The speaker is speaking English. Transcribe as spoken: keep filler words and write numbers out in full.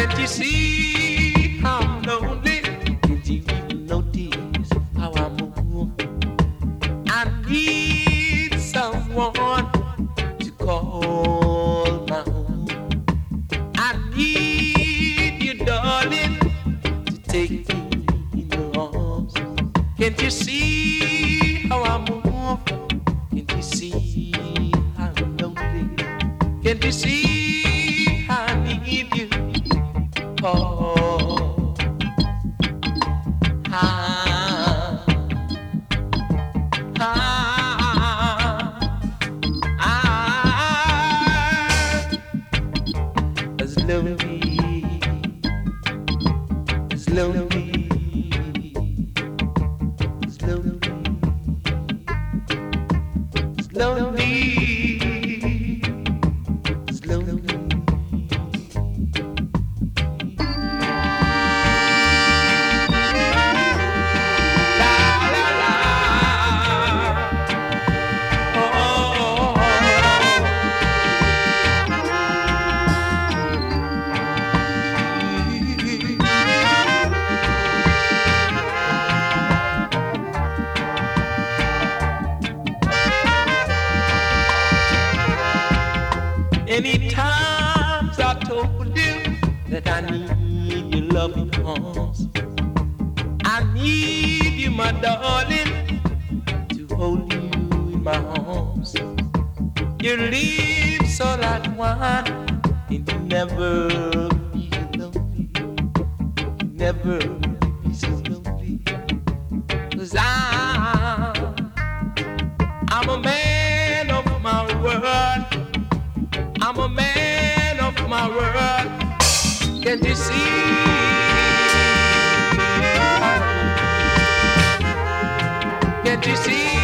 Can't you see how I'm lonely? Can't you even notice how I move? I need someone to call my own. I need you, darling, to take me in your arms. Can't you see how I move? Can't you see how I'm lonely? Can't you see how I need you? Oh, ah, ah, ah, as lonely, as lonely, as lonely, as lonely, as lonely. Many times I told you that I need your loving arms. I need you, my darling, to hold you in my arms. Your lips are like wine, and you never be lonely. You never be so lonely. 'Cause I, I'm a man of my word. I'm a man of my word. Can't you see? Can't you see?